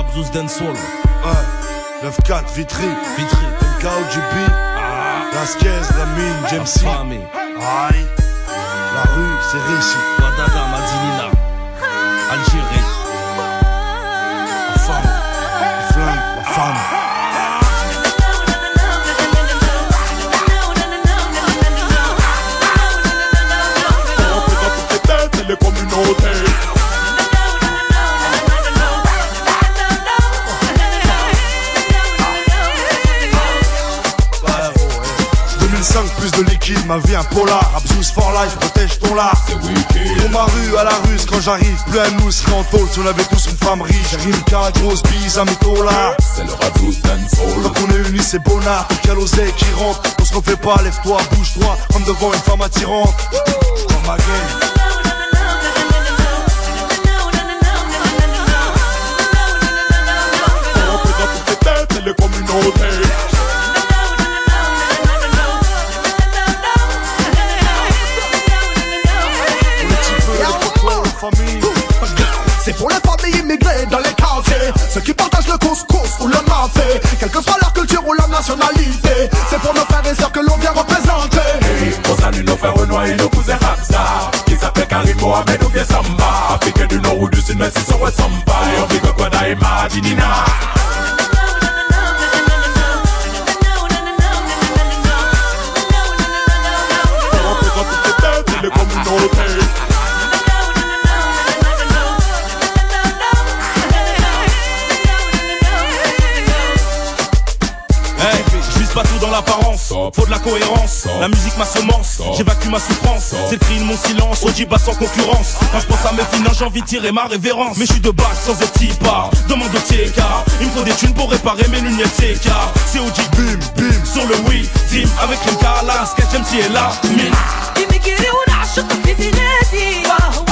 Abzouz Dancehall. 9-4, Vitry, MKOGB, Lasquez, Lamine, James C. Aïe, la rue, c'est réussi. Wadada, Madinina, Algérie. La femme, le flingue, la femme. On représente toutes les têtes et les communautés. 2005, plus de liquide, ma vie un polar. Abzouz for life, protège ton lard. Pour ma rue à la ruse, quand j'arrive, plus un nous serait en tôle. Si on avait tous une femme riche, rime qu'à grosse bise à mes tôlards. C'est le Abzouz Dancehall. Tant qu'on est unis, c'est bonard. Pour quel oseille qui rentre, on se refait pas, lève-toi, bouge-toi, comme devant une femme attirante. Dans ma game. On représente toutes les têtes et les communautés. C'est pour les familles immigrées dans les quartiers, ceux qui partagent le couscous ou le mafé, quelle que soit leur culture ou leur nationalité. C'est pour nos frères et sœurs que l'on vient représenter. On salue nos frères Renoir et nos cousins Hamza, qui s'appellent Karim Mohamed ou bien Samba. Africains du nord ou du sud, mais si sont Samba. Et on vit que Kwada et Madinina. On représente toutes les têtes et les communautés. Pas tout dans l'apparence, faut de la cohérence. La musique ma semence, j'évacue ma souffrance. C'est le cri de mon silence, Ojiba sans concurrence. Quand je pense à mes finances, j'ai envie de tirer ma révérence. Mais je suis de bac sans être tipa, demande au TK. Il me faut des thunes pour réparer mes lunettes TK. C'est Oji bim bim sur le oui team. Avec Rimka, la sketch MC et la mine.